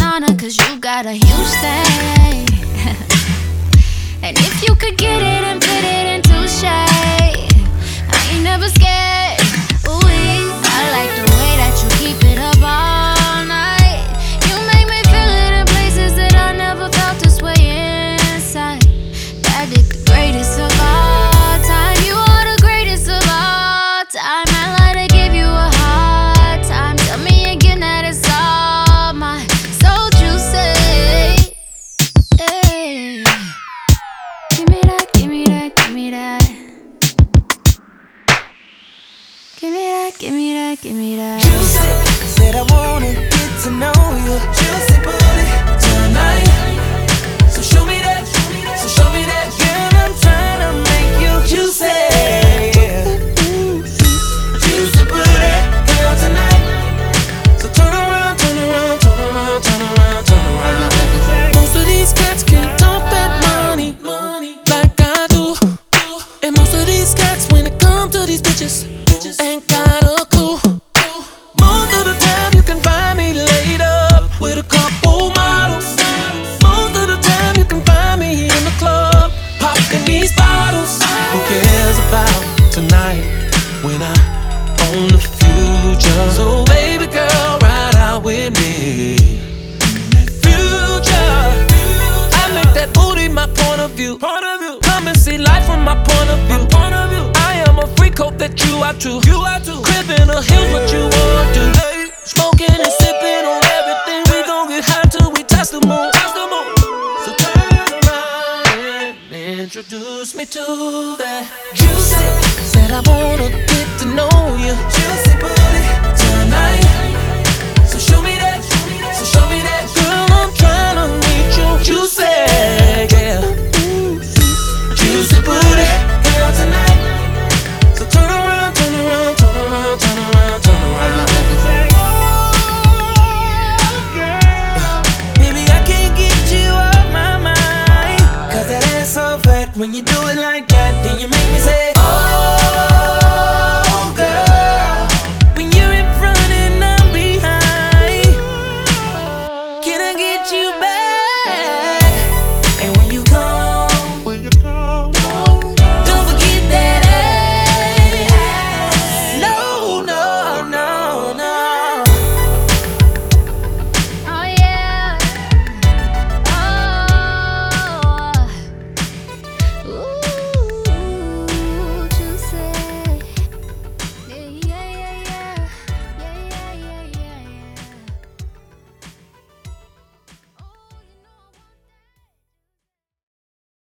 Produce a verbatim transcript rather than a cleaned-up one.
persona, cause you got a huge thing. And if you could get it and put it into shape, I ain't never scared. Ooh, I like the way that you keep it up all night. You make me feel it in places that I never felt this way inside. That is the greatest of all time. You are the greatest of all time. I like to give you a hard time. Tell me again that it's all mine. So juicy. Hey. Give me that, give me that, give me that. Give me that, give me that, give me that. Juicy, said I wanna get to know you. Juicy booty tonight. So show me that, so show me that. Girl, I'm trying to make you juicy. Juicy booty, girl, tonight. So turn around, turn around, turn around, turn around, turn around. Most of these cats can't talk that money, money like I do. And most of these cats, when it comes to these bitches, ain't got a clue. Most of the time you can find me laid up with a couple models. Most of the time you can find me in the club popping these bottles. Who cares about tonight when I own the future? So baby girl, ride out with me. Future, I make that booty my point of view. Come and see life from my point of view. I am a freak, hope that you are too. You are too. Crib in the hills, what you want to. Hey. Smoking and sipping on everything. We gon' get high till we touch the moon. Touch the moon. So turn around and introduce me to that juicy. Said I wanna get to know you. Juicy booty tonight. So show me that, so show me that. Girl, I'm tryna meet you. Juicy, yeah. Juicy booty, girl, tonight. So turn around, turn around, turn around, turn around, turn around. Baby, I can't get you off my mind. Cause that ass so fat. When you do it like that, then you make me say, oh, girl. When you're in front and I'm behind, can I get you back?